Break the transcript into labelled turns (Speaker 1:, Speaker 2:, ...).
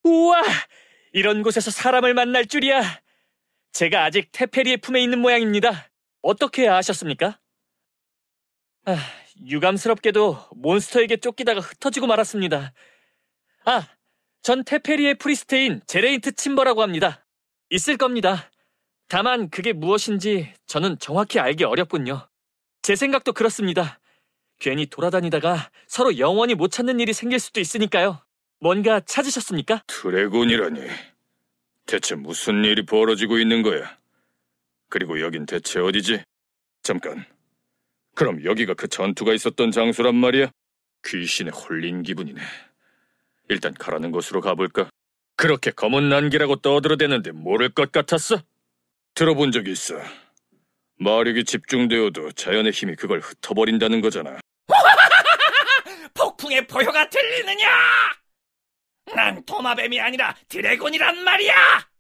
Speaker 1: 우와! 이런 곳에서 사람을 만날 줄이야. 제가 아직 테페리의 품에 있는 모양입니다. 어떻게 아셨습니까? 유감스럽게도 몬스터에게 쫓기다가 흩어지고 말았습니다. 전 테페리의 프리스트인 제레인트 침버라고 합니다. 있을 겁니다. 다만 그게 무엇인지 저는 정확히 알기 어렵군요. 제 생각도 그렇습니다. 괜히 돌아다니다가 서로 영원히 못 찾는 일이 생길 수도 있으니까요. 뭔가 찾으셨습니까?
Speaker 2: 드래곤이라니. 대체 무슨 일이 벌어지고 있는 거야? 그리고 여긴 대체 어디지? 잠깐. 그럼 여기가 그 전투가 있었던 장소란 말이야? 귀신에 홀린 기분이네. 일단 가라는 곳으로 가볼까? 그렇게 검은 난기라고 떠들어대는데 모를 것 같았어? 들어본 적이 있어. 마력이 집중되어도 자연의 힘이 그걸 흩어버린다는 거잖아.
Speaker 3: 폭풍의 포효가 들리느냐? 난 도마뱀이 아니라 드래곤이란 말이야!